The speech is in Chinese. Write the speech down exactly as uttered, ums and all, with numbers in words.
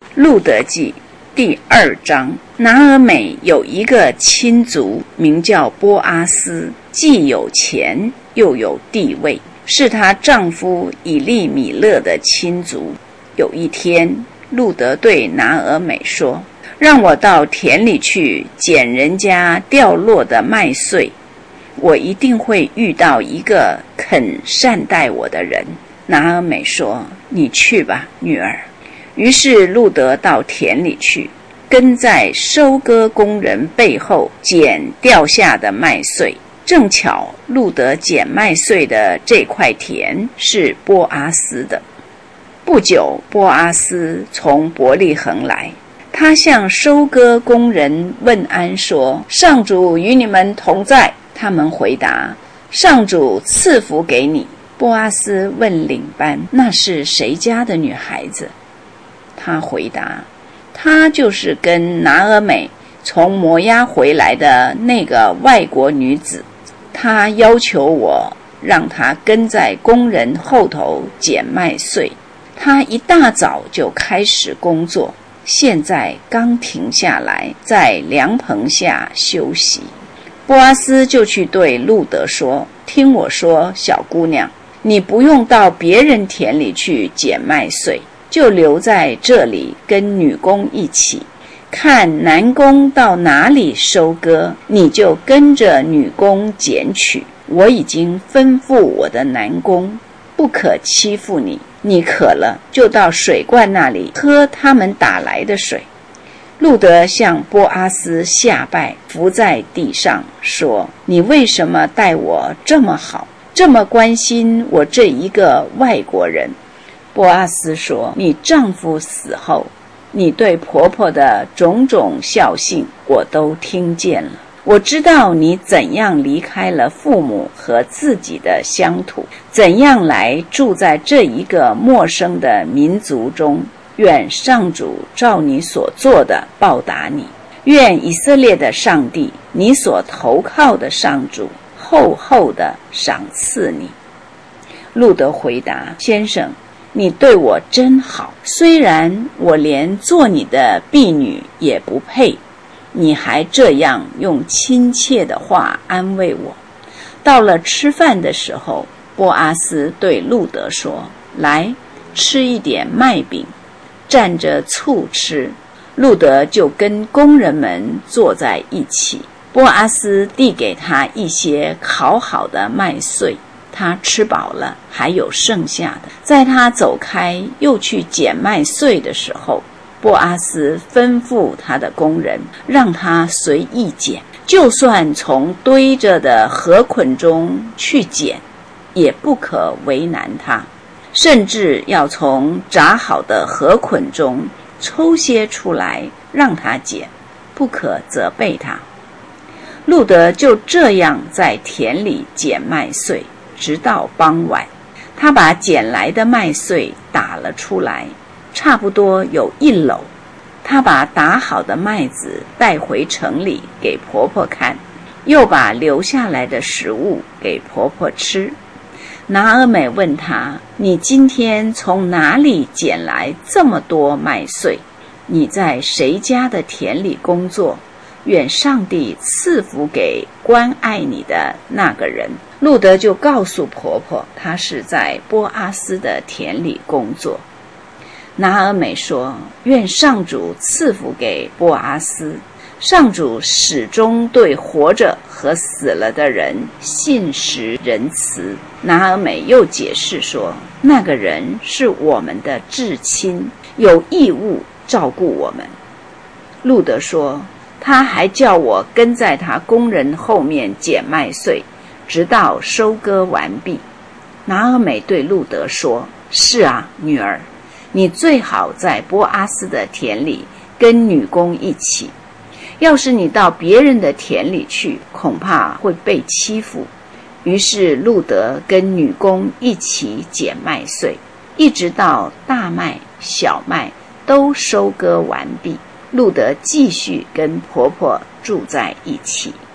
路得记第二章，拿俄美有一个亲族，名叫波阿斯，既有钱又有地位，是她丈夫以利米勒的亲族。有一天，路得对拿俄美说：让我到田里去捡人家掉落的麦穗，我一定会遇到一个肯善待我的人。拿俄美说：你去吧，女儿。于是路得到田里去，跟在收割工人背后捡掉下的麦穗。正巧路得捡麦穗的这块田是波阿斯的。不久，波阿斯从伯利恒来，他向收割工人问安说：上主与你们同在。他们回答：上主赐福给你。波阿斯问领班：那是谁家的女孩子？他回答：她就是跟拿俄美从摩押回来的那个外国女子。她要求我让她跟在工人后头捡麦穗。她一大早就开始工作，现在刚停下来，在凉棚下休息。波阿斯就去对路得说：听我说，小姑娘，你不用到别人田里去捡麦穗，就留在这里跟女工一起，看男工到哪里收割，你就跟着女工捡取。我已经吩咐我的男工，不可欺负你，你渴了就到水罐那里喝他们打来的水。路得向波阿斯下拜，伏在地上说：你为什么待我这么好，这么关心我这一个外国人？波阿斯说：你丈夫死后，你对婆婆的种种孝信我都听见了。我知道你怎样离开了父母和自己的乡土，怎样来住在这一个陌生的民族中。愿上主照你所做的报答你，愿以色列的上帝，你所投靠的上主，厚厚的赏赐你。路得回答：先生，你对我真好，虽然我连做你的婢女也不配，你还这样用亲切的话安慰我。到了吃饭的时候，波阿斯对路得说：来，吃一点麦饼，蘸着醋吃。路得就跟工人们坐在一起，波阿斯递给他一些烤好的麦穗，他吃饱了，还有剩下的。在他走开又去捡麦穗的时候，波阿斯吩咐他的工人让他随意捡，就算从堆着的禾捆中去捡，也不可为难他，甚至要从扎好的禾捆中抽些出来让他捡，不可责备他。路得就这样在田里捡麦穗，直到傍晚。他把捡来的麦穗打了出来，差不多有一篓。他把打好的麦子带回城里给婆婆看，又把留下来的食物给婆婆吃。拿俄美问他：你今天从哪里捡来这么多麦穗？你在谁家的田里工作？愿上帝赐福给关爱你的那个人。路得就告诉婆婆，他是在波阿斯的田里工作。拿俄美说：愿上主赐福给波阿斯，上主始终对活着和死了的人信实仁慈。拿俄美又解释说，那个人是我们的至亲，有义务照顾我们。路得说，他还叫我跟在他工人后面捡麦穗，直到收割完毕。拿俄美对路得说：是啊，女儿，你最好在波阿斯的田里跟女工一起，要是你到别人的田里去，恐怕会被欺负。于是路得跟女工一起捡麦穗，一直到大麦、小麦都收割完毕。路得继续跟婆婆住在一起。